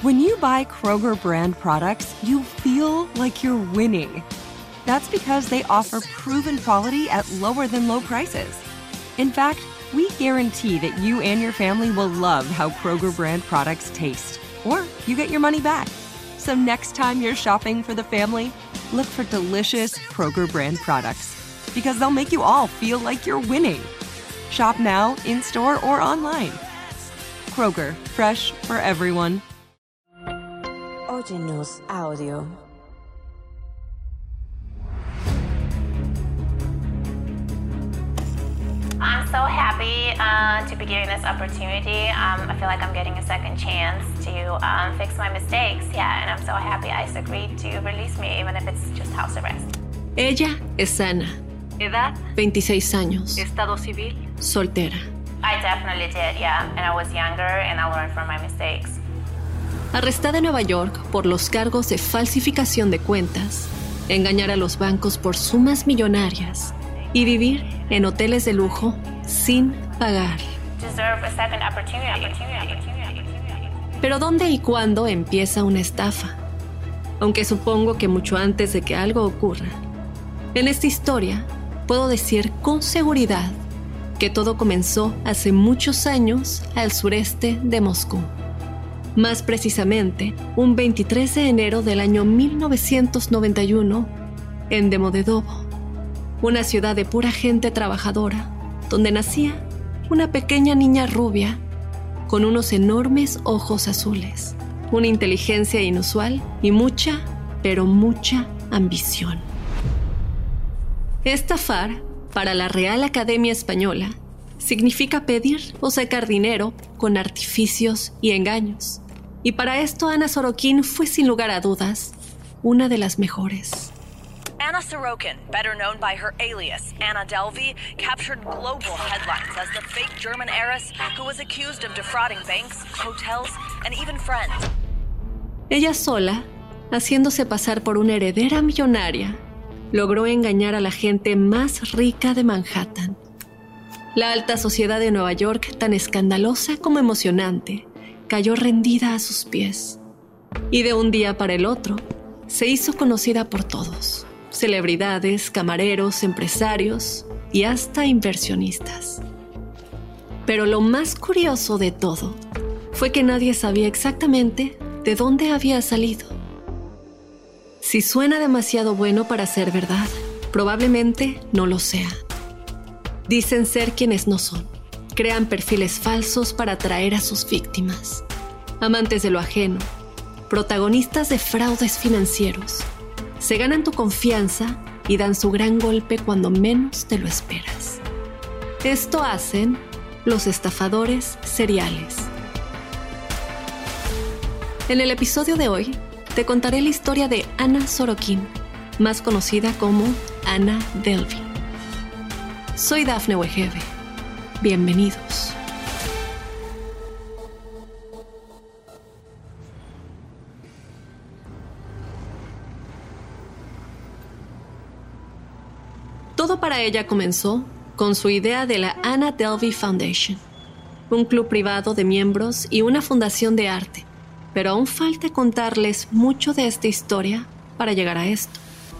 When you buy Kroger brand products, you feel like you're winning. That's because they offer proven quality at lower than low prices. In fact, we guarantee that you and your family will love how Kroger brand products taste, or you get your money back. So next time you're shopping for the family, look for delicious Kroger brand products, because they'll make you all feel like you're winning. Shop now, in-store, or online. Kroger, fresh for everyone. Óyenos audio. I'm so happy to be given this opportunity. I feel like I'm getting a second chance to fix my mistakes. Yeah, and I'm so happy ICE agreed to release me, even if it's just house arrest. Ella es Ana. Edad, 26 años. estado civil. Soltera. I definitely did, yeah. And I was younger and I learned from my mistakes. Arrestada en Nueva York por los cargos de falsificación de cuentas, engañar a los bancos por sumas millonarias y vivir en hoteles de lujo sin pagar. Deserve a second opportunity. Pero ¿dónde y cuándo empieza una estafa? Aunque supongo que mucho antes de que algo ocurra. En esta historia, puedo decir con seguridad que todo comenzó hace muchos años al sureste de Moscú. Más precisamente, un 23 de enero del año 1991, en Domodedovo, una ciudad de pura gente trabajadora, donde nacía una pequeña niña rubia con unos enormes ojos azules, una inteligencia inusual y mucha, pero mucha ambición. Estafar, para la Real Academia Española, significa pedir o sacar dinero con artificios y engaños. Y para esto Ana Sorokin fue sin lugar a dudas una de las mejores. Anna Sorokin, better known by her alias, Anna Delvey, captured global headlines as the fake German heiress who was accused of defrauding banks, hotels, and even friends. Ella sola, haciéndose pasar por una heredera millonaria, logró engañar a la gente más rica de Manhattan. La alta sociedad de Nueva York, tan escandalosa como emocionante, cayó rendida a sus pies. Y de un día para el otro, se hizo conocida por todos. Celebridades, camareros, empresarios y hasta inversionistas. Pero lo más curioso de todo fue que nadie sabía exactamente de dónde había salido. Si suena demasiado bueno para ser verdad, probablemente no lo sea. Dicen ser quienes no son. Crean perfiles falsos para atraer a sus víctimas. Amantes de lo ajeno, protagonistas de fraudes financieros. Se ganan tu confianza y dan su gran golpe cuando menos te lo esperas. Esto hacen los estafadores seriales. En el episodio de hoy, te contaré la historia de Anna Sorokin, más conocida como Anna Delvey. Soy Dafne Wegebe. Bienvenidos. Todo para ella comenzó con su idea de la Anna Delvey Foundation, un club privado de miembros y una fundación de arte. Pero aún falta contarles mucho de esta historia para llegar a esto.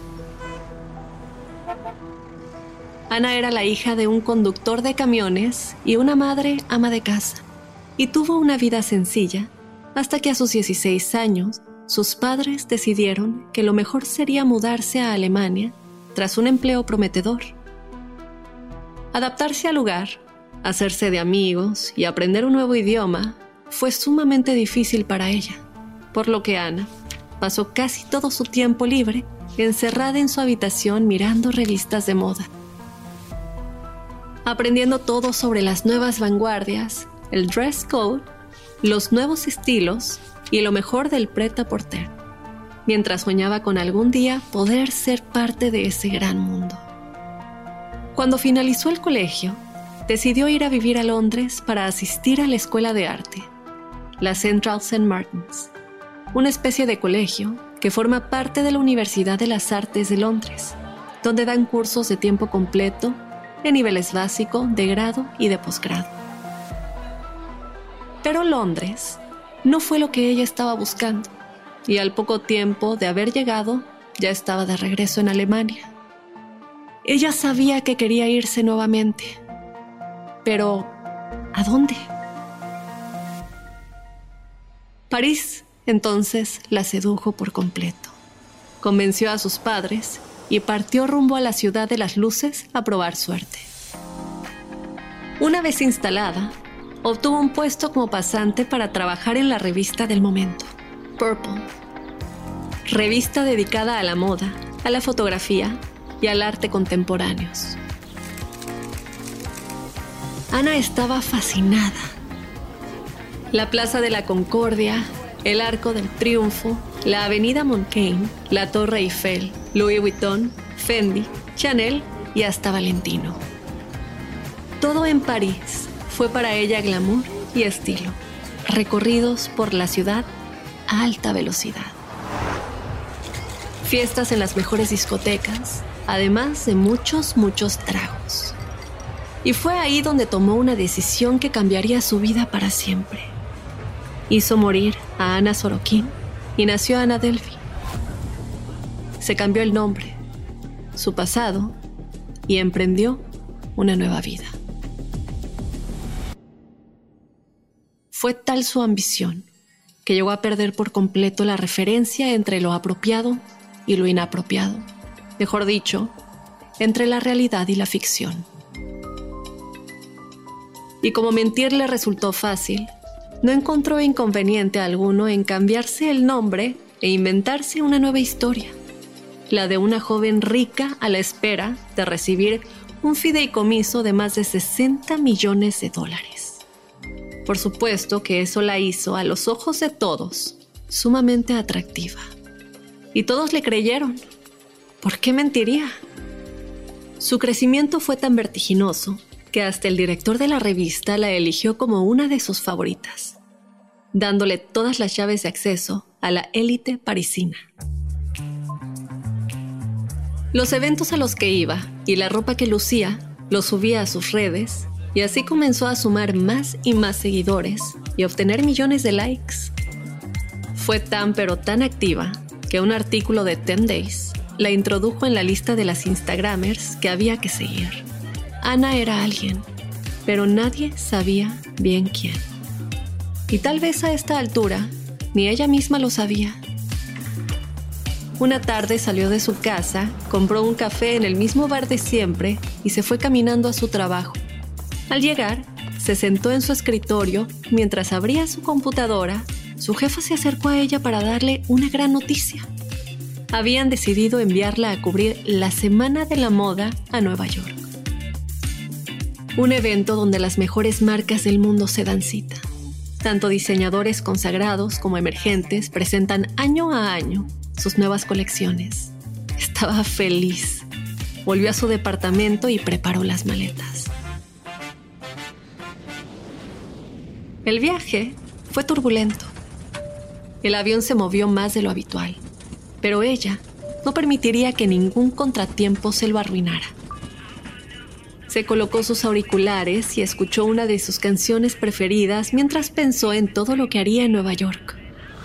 Ana era la hija de un conductor de camiones y una madre ama de casa, y tuvo una vida sencilla hasta que a sus 16 años sus padres decidieron que lo mejor sería mudarse a Alemania tras un empleo prometedor. Adaptarse al lugar, hacerse de amigos y aprender un nuevo idioma fue sumamente difícil para ella, por lo que Ana pasó casi todo su tiempo libre encerrada en su habitación mirando revistas de moda, aprendiendo todo sobre las nuevas vanguardias, el dress code, los nuevos estilos y lo mejor del prêt-à-porter, mientras soñaba con algún día poder ser parte de ese gran mundo. Cuando finalizó el colegio, decidió ir a vivir a Londres para asistir a la escuela de arte, la Central St. Martin's, una especie de colegio que forma parte de la Universidad de las Artes de Londres, donde dan cursos de tiempo completo en niveles básico, de grado y de posgrado. Pero Londres no fue lo que ella estaba buscando, y al poco tiempo de haber llegado, ya estaba de regreso en Alemania. Ella sabía que quería irse nuevamente, pero ¿a dónde? París, entonces, la sedujo por completo. Convenció a sus padres y partió rumbo a la ciudad de las luces a probar suerte. Una vez instalada, obtuvo un puesto como pasante para trabajar en la revista del momento, Purple, revista dedicada a la moda, a la fotografía y al arte contemporáneos. Ana estaba fascinada. La Plaza de la Concordia, el Arco del Triunfo, la Avenida Montaigne, la Torre Eiffel, Louis Vuitton, Fendi, Chanel y hasta Valentino. Todo en París fue para ella glamour y estilo, recorridos por la ciudad a alta velocidad. Fiestas en las mejores discotecas, además de muchos tragos. Y fue ahí donde tomó una decisión que cambiaría su vida para siempre. Hizo morir a Anna Sorokin y nació Anna Delvey. Se cambió el nombre, su pasado, y emprendió una nueva vida. Fue tal su ambición que llegó a perder por completo la referencia entre lo apropiado y lo inapropiado. Mejor dicho, entre la realidad y la ficción. Y como mentir le resultó fácil, no encontró inconveniente alguno en cambiarse el nombre e inventarse una nueva historia, la de una joven rica a la espera de recibir un fideicomiso de más de $60 millones. Por supuesto que eso la hizo, a los ojos de todos, sumamente atractiva. Y todos le creyeron. ¿Por qué mentiría? Su crecimiento fue tan vertiginoso que hasta el director de la revista la eligió como una de sus favoritas, dándole todas las llaves de acceso a la élite parisina. Los eventos a los que iba y la ropa que lucía los subía a sus redes, y así comenzó a sumar más y más seguidores y obtener millones de likes. Fue tan pero tan activa que un artículo de 10 Days la introdujo en la lista de las Instagramers que había que seguir. Ana era alguien, pero nadie sabía bien quién. Y tal vez a esta altura, ni ella misma lo sabía. Una tarde salió de su casa, compró un café en el mismo bar de siempre y se fue caminando a su trabajo. Al llegar, se sentó en su escritorio. Mientras abría su computadora, su jefa se acercó a ella para darle una gran noticia. Habían decidido enviarla a cubrir la Semana de la Moda a Nueva York. Un evento donde las mejores marcas del mundo se dan cita. Tanto diseñadores consagrados como emergentes presentan año a año sus nuevas colecciones. Estaba feliz. Volvió a su departamento y preparó las maletas. El viaje fue turbulento. El avión se movió más de lo habitual, pero ella no permitiría que ningún contratiempo se lo arruinara. Se colocó sus auriculares y escuchó una de sus canciones preferidas mientras pensó en todo lo que haría en Nueva York.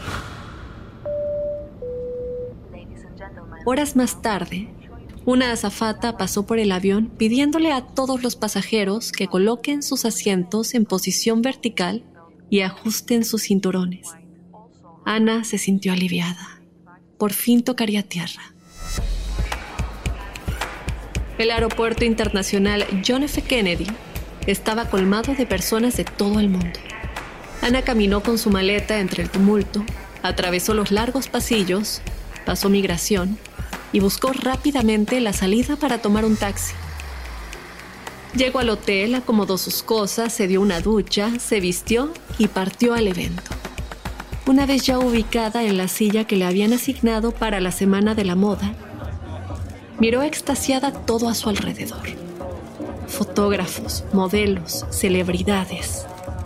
Horas más tarde, una azafata pasó por el avión pidiéndole a todos los pasajeros que coloquen sus asientos en posición vertical y ajusten sus cinturones. Ana se sintió aliviada. Por fin tocaría tierra. El aeropuerto internacional John F. Kennedy estaba colmado de personas de todo el mundo. Ana caminó con su maleta entre el tumulto, atravesó los largos pasillos, pasó migración y buscó rápidamente la salida para tomar un taxi. Llegó al hotel, acomodó sus cosas, se dio una ducha, se vistió y partió al evento. Una vez ya ubicada en la silla que le habían asignado para la Semana de la Moda, miró extasiada todo a su alrededor. Fotógrafos, modelos, celebridades.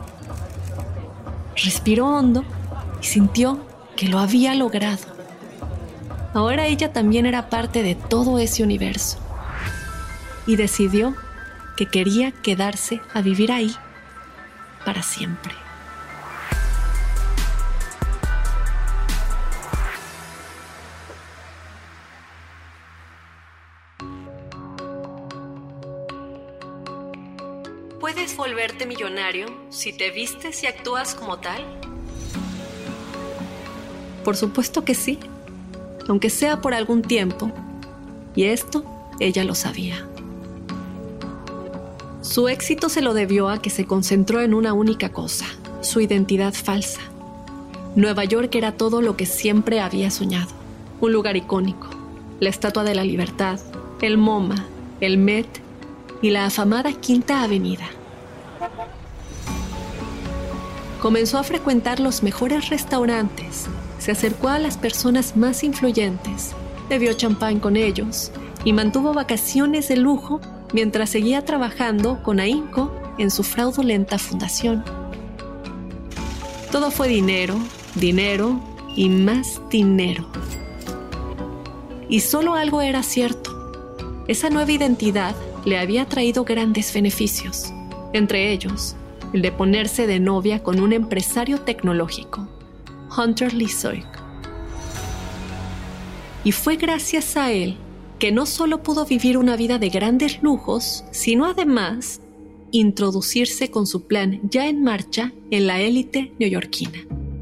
Respiró hondo y sintió que lo había logrado. Ahora ella también era parte de todo ese universo. Y decidió que quería quedarse a vivir ahí para siempre. ¿puedes volverte millonario si te vistes y actúas como tal? Por supuesto que sí, aunque sea por algún tiempo, y esto ella lo sabía. Su éxito se lo debió a que se concentró en una única cosa, su identidad falsa. Nueva York era todo lo que siempre había soñado, un lugar icónico, la Estatua de la Libertad, el MoMA, el Met y la afamada Quinta Avenida. Comenzó a frecuentar los mejores restaurantes, se acercó a las personas más influyentes, bebió champán con ellos y mantuvo vacaciones de lujo mientras seguía trabajando con ahínco en su fraudulenta fundación. Todo fue dinero, dinero y más dinero. Y solo algo era cierto. Esa nueva identidad le había traído grandes beneficios, entre ellos el de ponerse de novia con un empresario tecnológico, Hunter Lisoy. Y fue gracias a él que no solo pudo vivir una vida de grandes lujos, sino además introducirse con su plan ya en marcha en la élite neoyorquina.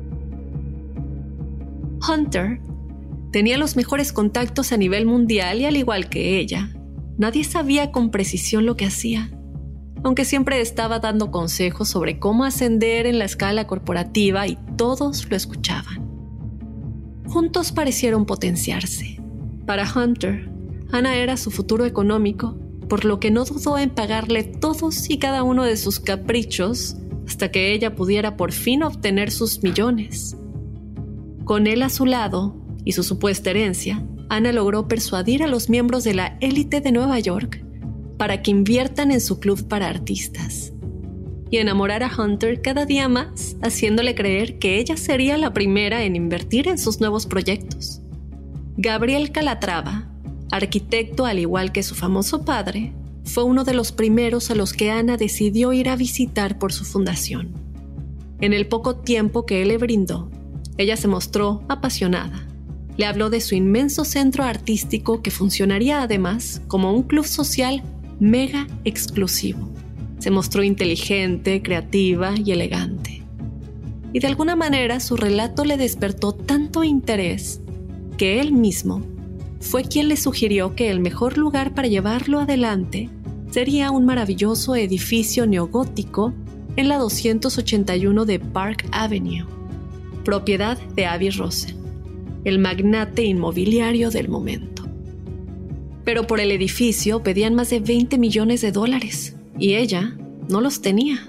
Hunter tenía los mejores contactos a nivel mundial y al igual que ella, nadie sabía con precisión lo que hacía, aunque siempre estaba dando consejos sobre cómo ascender en la escala corporativa y todos lo escuchaban. Juntos parecieron potenciarse. Para Hunter, Ana era su futuro económico, por lo que no dudó en pagarle todos y cada uno de sus caprichos hasta que ella pudiera por fin obtener sus millones. Con él a su lado y su supuesta herencia, Ana logró persuadir a los miembros de la élite de Nueva York para que inviertan en su club para artistas y enamorar a Hunter cada día más, haciéndole creer que ella sería la primera en invertir en sus nuevos proyectos. Gabriel Calatrava, arquitecto al igual que su famoso padre, fue uno de los primeros a los que Ana decidió ir a visitar por su fundación. En el poco tiempo que él le brindó, ella se mostró apasionada. Le habló de su inmenso centro artístico que funcionaría además como un club social mega exclusivo. Se mostró inteligente, creativa y elegante. Y de alguna manera su relato le despertó tanto interés que él mismo fue quien le sugirió que el mejor lugar para llevarlo adelante sería un maravilloso edificio neogótico en la 281 de Park Avenue, propiedad de Avi Rosen, el magnate inmobiliario del momento. Pero por el edificio pedían más de $20 millones y ella no los tenía.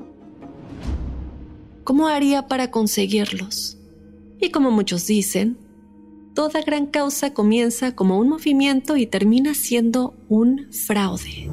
¿Cómo haría para conseguirlos? Y como muchos dicen, toda gran causa comienza como un movimiento y termina siendo un fraude.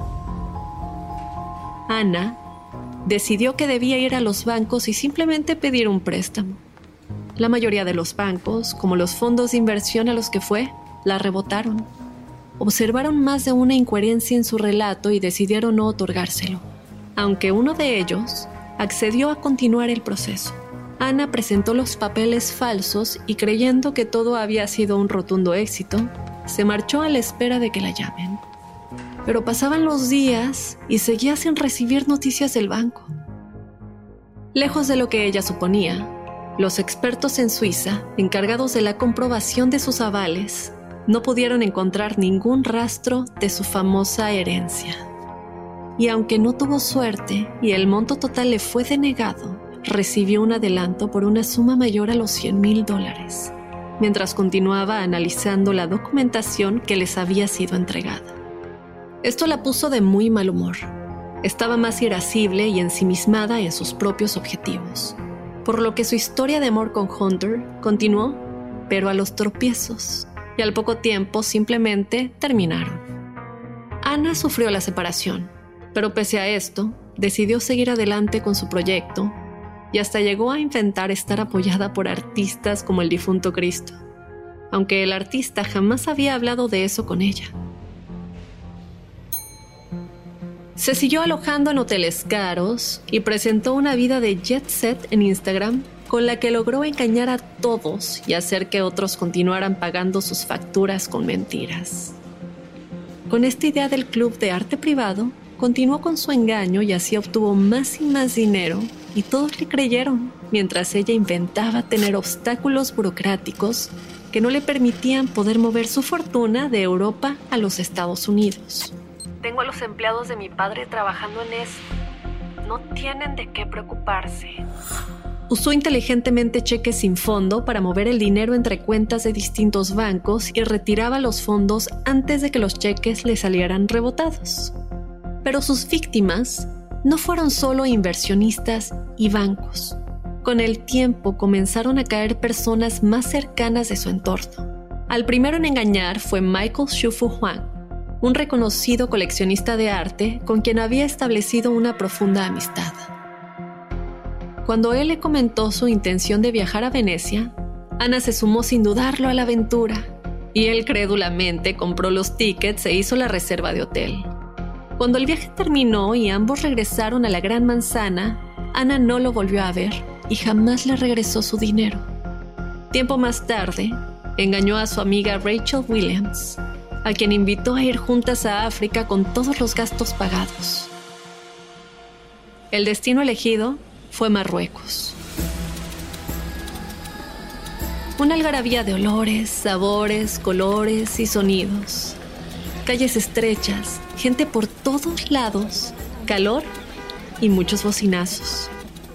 Ana decidió que debía ir a los bancos y simplemente pedir un préstamo. La mayoría de los bancos, como los fondos de inversión a los que fue, la rebotaron. Observaron más de una incoherencia en su relato y decidieron no otorgárselo, aunque uno de ellos accedió a continuar el proceso. Ana presentó los papeles falsos y creyendo que todo había sido un rotundo éxito, se marchó a la espera de que la llamen. Pero pasaban los días y seguía sin recibir noticias del banco. Lejos de lo que ella suponía, los expertos en Suiza, encargados de la comprobación de sus avales, no pudieron encontrar ningún rastro de su famosa herencia. Y aunque no tuvo suerte y el monto total le fue denegado, recibió un adelanto por una suma mayor a los $100,000, mientras continuaba analizando la documentación que les había sido entregada. Esto la puso de muy mal humor. Estaba más irascible y ensimismada en sus propios objetivos, por lo que su historia de amor con Hunter continuó, pero a los tropiezos, y al poco tiempo simplemente terminaron. Ana sufrió la separación, pero pese a esto, decidió seguir adelante con su proyecto y hasta llegó a intentar estar apoyada por artistas como el difunto Cristo, aunque el artista jamás había hablado de eso con ella. Se siguió alojando en hoteles caros y presentó una vida de jet set en Instagram con la que logró engañar a todos y hacer que otros continuaran pagando sus facturas con mentiras. Con esta idea del club de arte privado, continuó con su engaño y así obtuvo más y más dinero, y todos le creyeron, mientras ella inventaba tener obstáculos burocráticos que no le permitían poder mover su fortuna de Europa a los Estados Unidos. Tengo a los empleados de mi padre trabajando en eso. No tienen de qué preocuparse. Usó inteligentemente cheques sin fondo para mover el dinero entre cuentas de distintos bancos y retiraba los fondos antes de que los cheques le salieran rebotados. Pero sus víctimas no fueron solo inversionistas y bancos. Con el tiempo comenzaron a caer personas más cercanas de su entorno. Al primero en engañar fue Michael Shufu Huang, un reconocido coleccionista de arte con quien había establecido una profunda amistad. Cuando él le comentó su intención de viajar a Venecia, Ana se sumó sin dudarlo a la aventura, y él crédulamente compró los tickets e hizo la reserva de hotel. Cuando el viaje terminó y ambos regresaron a la Gran Manzana, Ana no lo volvió a ver y jamás le regresó su dinero. Tiempo más tarde, engañó a su amiga Rachel Williams, a quien invitó a ir juntas a África con todos los gastos pagados. El destino elegido fue Marruecos. Una algarabía de olores, sabores, colores y sonidos. Calles estrechas, gente por todos lados, calor y muchos bocinazos.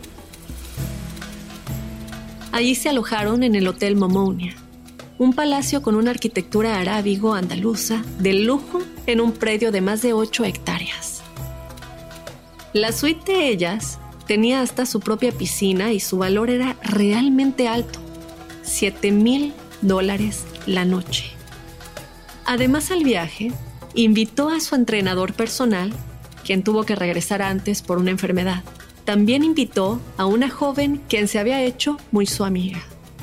Allí se alojaron en el Hotel Momounia, un palacio con una arquitectura arábigo-andaluza de lujo en un predio de más de 8 hectáreas. La suite de ellas tenía hasta su propia piscina y su valor era realmente alto, $7,000 la noche. Además, al viaje, invitó a su entrenador personal, quien tuvo que regresar antes por una enfermedad. También invitó a una joven quien se había hecho muy su amiga.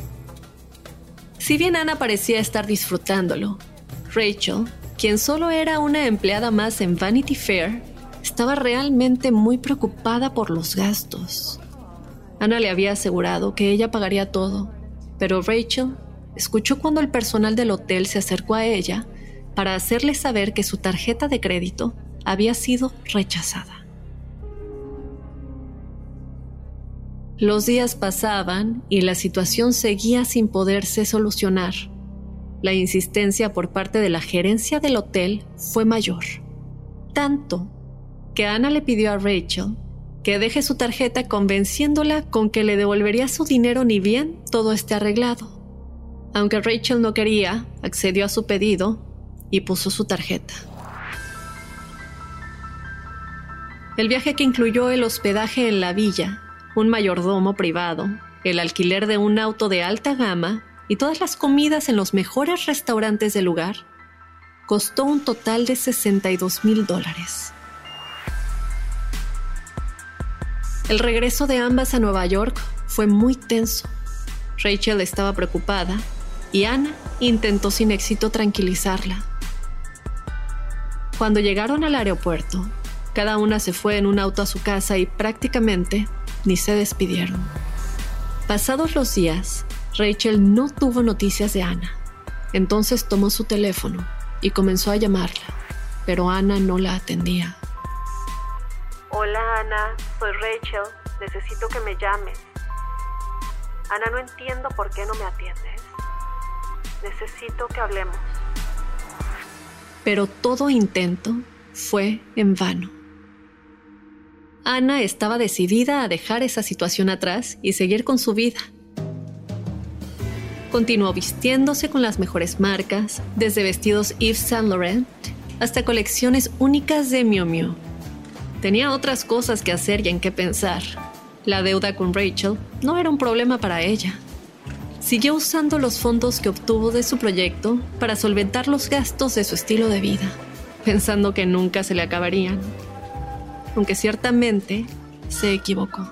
Si bien Ana parecía estar disfrutándolo, Rachel, quien solo era una empleada más en Vanity Fair, estaba realmente muy preocupada por los gastos. Ana le había asegurado que ella pagaría todo, pero Rachel escuchó cuando el personal del hotel se acercó a ella para hacerle saber que su tarjeta de crédito había sido rechazada. Los días pasaban y la situación seguía sin poderse solucionar. La insistencia por parte de la gerencia del hotel fue mayor, tanto que Ana le pidió a Rachel que deje su tarjeta convenciéndola con que le devolvería su dinero ni bien todo esté arreglado. Aunque Rachel no quería, accedió a su pedido y puso su tarjeta. El viaje, que incluyó el hospedaje en la villa, un mayordomo privado, el alquiler de un auto de alta gama y todas las comidas en los mejores restaurantes del lugar, costó un total de $62,000. El regreso de ambas a Nueva York fue muy tenso. Rachel estaba preocupada y Ana intentó sin éxito tranquilizarla. Cuando llegaron al aeropuerto, cada una se fue en un auto a su casa y prácticamente ni se despidieron. Pasados los días, Rachel no tuvo noticias de Ana. Entonces tomó su teléfono y comenzó a llamarla, pero Ana no la atendía. Hola Ana, soy Rachel, necesito que me llames. Ana, no entiendo por qué no me atiendes. Necesito que hablemos. Pero todo intento fue en vano. Ana estaba decidida a dejar esa situación atrás y seguir con su vida. Continuó vistiéndose con las mejores marcas, desde vestidos Yves Saint Laurent hasta colecciones únicas de Miu Miu. Tenía otras cosas que hacer y en qué pensar. La deuda con Rachel no era un problema para ella. Siguió usando los fondos que obtuvo de su proyecto para solventar los gastos de su estilo de vida, pensando que nunca se le acabarían. Aunque ciertamente se equivocó.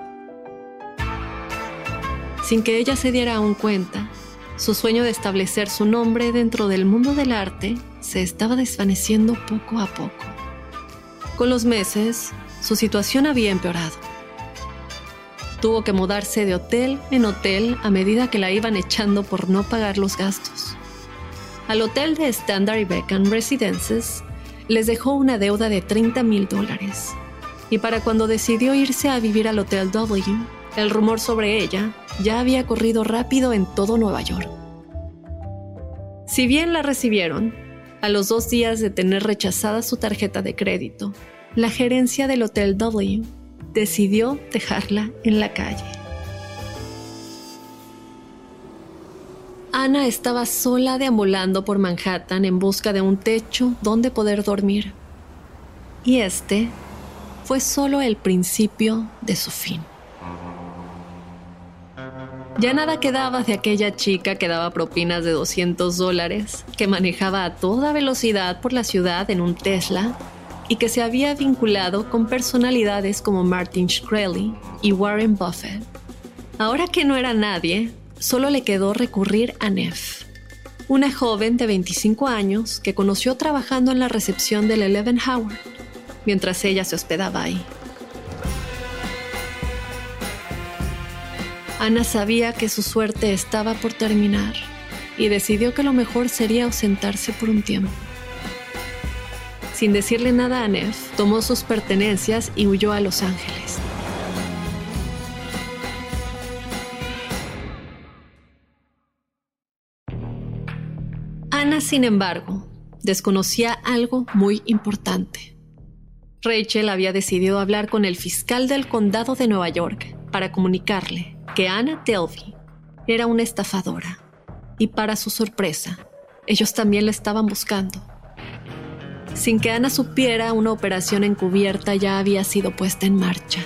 Sin que ella se diera aún cuenta, su sueño de establecer su nombre dentro del mundo del arte se estaba desvaneciendo poco a poco. Con los meses, su situación había empeorado. Tuvo que mudarse de hotel en hotel a medida que la iban echando por no pagar los gastos. Al hotel de Standard & Beckham Residences les dejó una deuda de $30,000. Y para cuando decidió irse a vivir al Hotel W, el rumor sobre ella ya había corrido rápido en todo Nueva York. Si bien la recibieron, a los 2 días de tener rechazada su tarjeta de crédito, la gerencia del Hotel W decidió dejarla en la calle. Ana estaba sola deambulando por Manhattan en busca de un techo donde poder dormir. Y este fue solo el principio de su fin. Ya nada quedaba de aquella chica que daba propinas de $200, que manejaba a toda velocidad por la ciudad en un Tesla y que se había vinculado con personalidades como Martin Shkreli y Warren Buffett. Ahora que no era nadie, solo le quedó recurrir a Neff, una joven de 25 años que conoció trabajando en la recepción del 11 Howard, mientras ella se hospedaba ahí. Ana sabía que su suerte estaba por terminar y decidió que lo mejor sería ausentarse por un tiempo. Sin decirle nada a Neff, tomó sus pertenencias y huyó a Los Ángeles. Ana, sin embargo, desconocía algo muy importante. Rachel había decidido hablar con el fiscal del condado de Nueva York para comunicarle que Anna Delvey era una estafadora y, para su sorpresa, ellos también la estaban buscando. Sin que Ana supiera, una operación encubierta ya había sido puesta en marcha.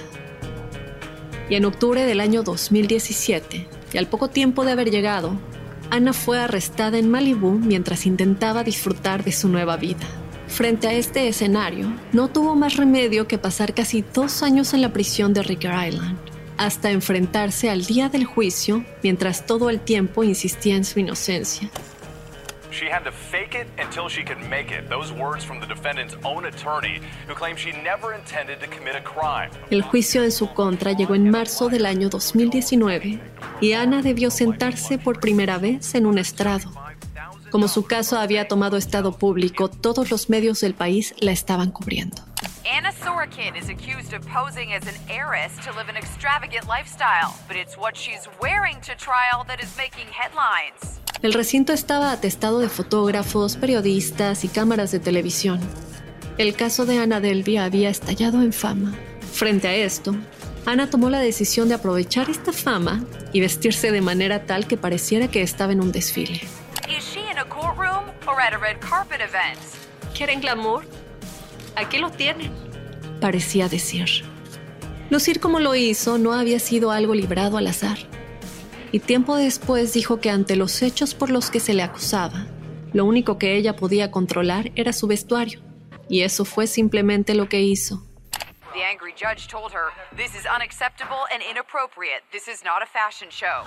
Y en octubre del año 2017, y al poco tiempo de haber llegado, Ana fue arrestada en Malibú mientras intentaba disfrutar de su nueva vida. Frente a este escenario, no tuvo más remedio que pasar casi 2 años en la prisión de Riker Island, hasta enfrentarse al día del juicio, mientras todo el tiempo insistía en su inocencia. She had to fake it until she could make it. Those words from the defendant's own attorney, who claimed she never intended to commit a crime. El juicio en su contra llegó en marzo del año 2019 y Ana debió sentarse por primera vez en un estrado. Como su caso había tomado estado público, todos los medios del país la estaban cubriendo. Anna Sorokin is accused of posing as an heiress to live an extravagant lifestyle, but it's what she's wearing to trial that is making headlines. El recinto estaba atestado de fotógrafos, periodistas y cámaras de televisión. El caso de Anna Delvey había estallado en fama. Frente a esto, Ana tomó la decisión de aprovechar esta fama y vestirse de manera tal que pareciera que estaba en un desfile. Is she in a courtroom or at a red carpet event? ¿Quieren glamour? Aquí lo tienen, parecía decir. Lucir como lo hizo no había sido algo librado al azar. Y tiempo después dijo que ante los hechos por los que se le acusaba, lo único que ella podía controlar era su vestuario. Y eso fue simplemente lo que hizo. The angry judge told her, "This is unacceptable and inappropriate. This is not a fashion show."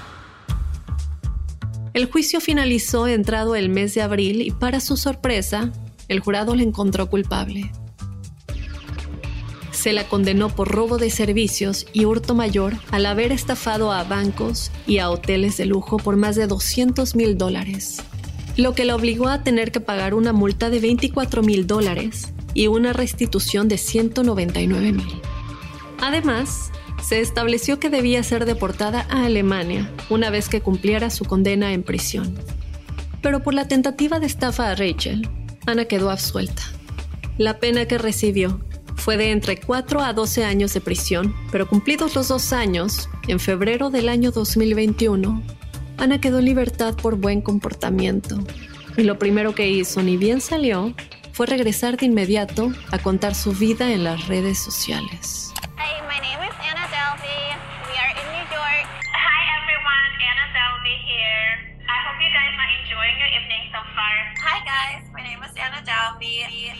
El juicio finalizó entrado el mes de abril y, para su sorpresa, el jurado la encontró culpable. Se la condenó por robo de servicios y hurto mayor al haber estafado a bancos y a hoteles de lujo por más de $200,000, lo que la obligó a tener que pagar una multa de $24,000 y una restitución de $199,000. Además, se estableció que debía ser deportada a Alemania una vez que cumpliera su condena en prisión. Pero por la tentativa de estafa a Rachel, Ana quedó absuelta. La pena que recibió fue de entre 4 a 12 años de prisión, pero cumplidos los 2 años, en febrero del año 2021, Ana quedó en libertad por buen comportamiento. Y lo primero que hizo, ni bien salió, fue regresar de inmediato a contar su vida en las redes sociales. Hi, my name is Anna Delvey. We are in New York. Hi everyone, Anna Delvey here. I hope you guys are enjoying your evening so far. Hi guys, my name is Anna Delvey.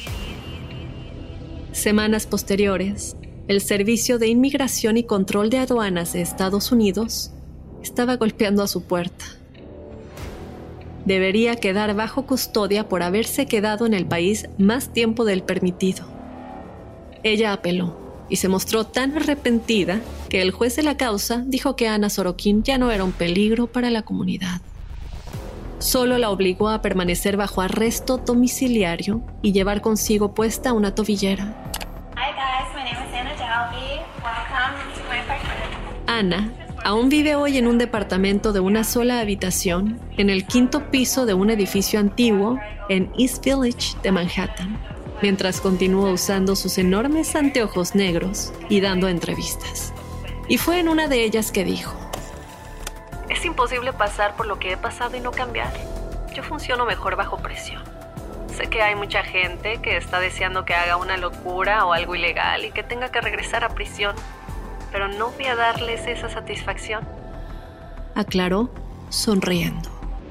Semanas posteriores, el Servicio de Inmigración y Control de Aduanas de Estados Unidos estaba golpeando a su puerta. Debería quedar bajo custodia por haberse quedado en el país más tiempo del permitido. Ella apeló y se mostró tan arrepentida que el juez de la causa dijo que Anna Sorokin ya no era un peligro para la comunidad. Solo la obligó a permanecer bajo arresto domiciliario y llevar consigo puesta una tobillera. Hi guys, my name is Anna Delvey. Welcome to my apartment. Ana aún vive hoy en un departamento de una sola habitación en el 5º piso de un edificio antiguo en East Village de Manhattan, mientras continúa usando sus enormes anteojos negros y dando entrevistas. Y fue en una de ellas que dijo: Es imposible pasar por lo que he pasado y no cambiar. Yo funciono mejor bajo presión. Sé que hay mucha gente que está deseando que haga una locura o algo ilegal y que tenga que regresar a prisión, pero no voy a darles esa satisfacción. Aclaró, sonriendo.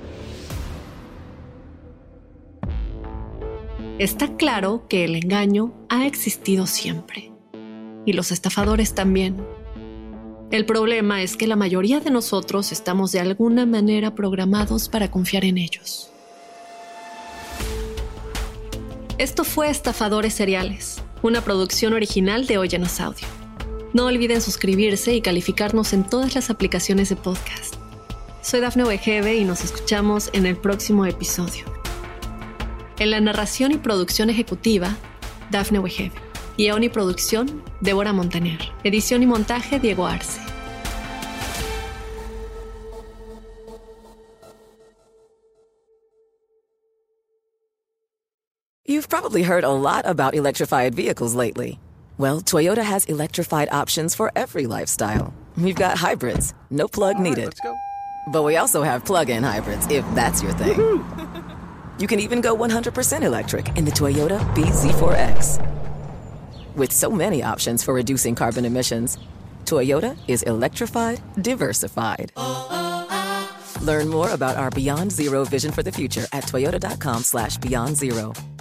Está claro que el engaño ha existido siempre, y los estafadores también. El problema es que la mayoría de nosotros estamos de alguna manera programados para confiar en ellos. Esto fue Estafadores Seriales, una producción original de Óyenos Audio. No olviden suscribirse y calificarnos en todas las aplicaciones de podcast. Soy Dafne Wegebe y nos escuchamos en el próximo episodio. En la narración y producción ejecutiva, Dafne Wegebe. Guión y producción, Débora Montaner. Edición y montaje, Diego Arce. You've probably heard a lot about electrified vehicles lately. Well, Toyota has electrified options for every lifestyle. We've got hybrids, no plug needed. Let's go. But we also have plug-in hybrids, if that's your thing. You can even go 100% electric in the Toyota bZ4X. With so many options for reducing carbon emissions, Toyota is electrified, diversified. Learn more about our Beyond Zero vision for the future at toyota.com/beyondzero.